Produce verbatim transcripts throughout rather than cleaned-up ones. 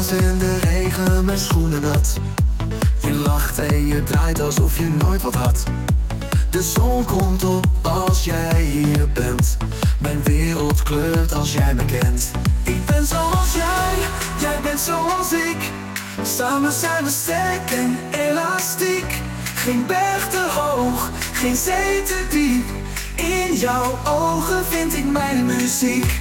dans in de regen, mijn schoenen nat. Je lacht en je draait alsof je nooit wat had. De zon komt op als jij hier bent. Mijn wereld kleurt als jij me kent. Ik ben zoals jij, jij bent zoals ik. Samen zijn we sterk en elastiek. Geen berg te hoog, geen zee te diep. In jouw ogen vind ik mijn muziek.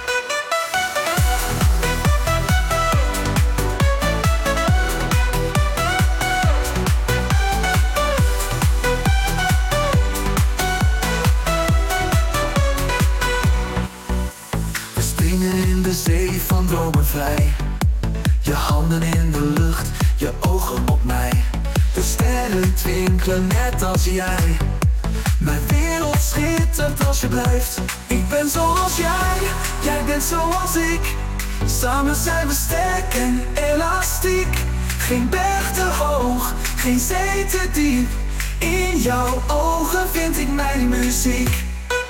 We springen in de zee van dromen vrij. Je handen in de lucht, je ogen op mij. De sterren twinkelen net als jij. Mijn wereld schittert als je blijft. Ik ben zoals jij, jij bent zoals ik. Samen zijn we sterk en elastiek. Geen berg te hoog, geen zee te diep. In jouw ogen vind ik mijn muziek.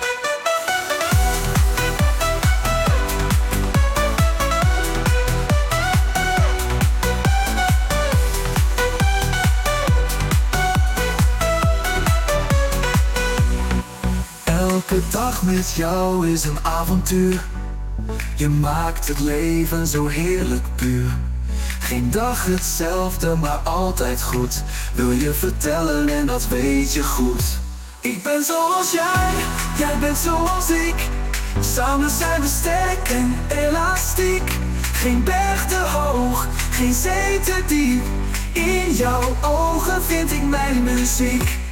Elke dag met jou is een avontuur. Je maakt het leven zo heerlijk puur. Geen dag hetzelfde, maar altijd goed. Wil je vertellen en dat weet je goed. Ik ben zoals jij, jij bent zoals ik. Samen zijn we sterk en elastiek. Geen berg te hoog, geen zee te diep. In jouw ogen vind ik mijn muziek.